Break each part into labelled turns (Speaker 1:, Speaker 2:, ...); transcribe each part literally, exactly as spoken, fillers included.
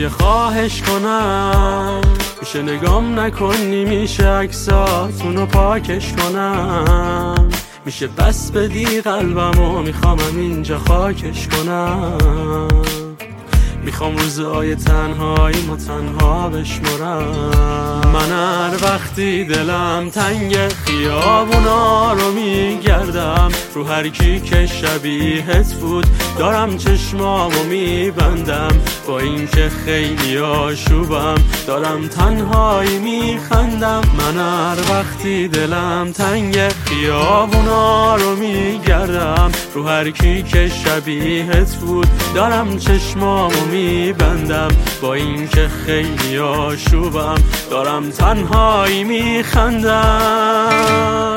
Speaker 1: یه خواهش کنم، میشه نگام نکنی، میشه عکساتونو پاکش کنم، میشه بس بدی قلبمو، میخوامم اینجا خاکش کنم، میخوام روزهای تنهایی ما تنها بشمرم. من هر وقتی دلم تنگ خیابونا رو میگردم، رو هر کی که شبیهت بود دارم چشمامو میبندم، با اینکه خیلی آشوبم دارم تنهایی میخندم. من هر وقتی دلم تنگ خیابونا رو میگردم، رو هر کی که شبیهت بود دارم چشمامو میبندم، با اینکه خیلی آشوبم دارم تنهایی میخندم.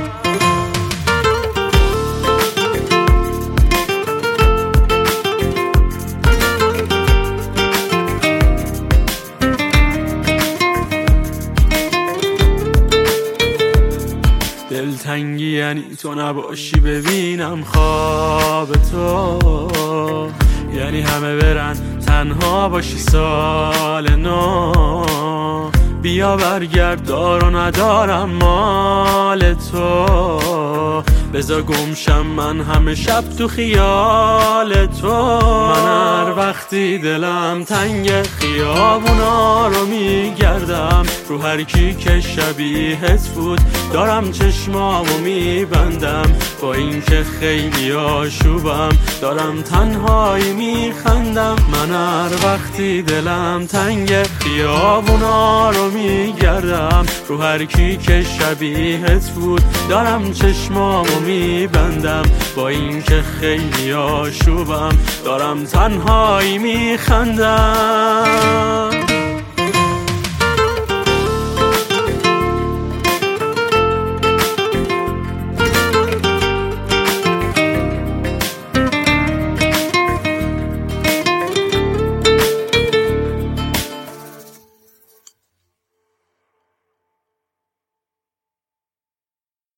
Speaker 1: دلتنگی یعنی تو نباشی ببینم خواب تو، یعنی همه برن تنها باشی سال نو، بیا برگرد دار و ندارم مال تو، بذار گمشم من همه شب تو خیال تو. من هر وقتی دلم تنگ خیابونا رو میگردم، رو هر کی که شبیهت بود دارم چشمامو میبندم، با اینکه خیلی آشوبم دارم تنهایی میخندم. من هر وقتی دلم تنگ خیابونا رو میگردم، رو هر کی که شبیهت بود دارم چشمامو میبندم، با اینکه خیلی آشوبم دارم تنهایی میخندم.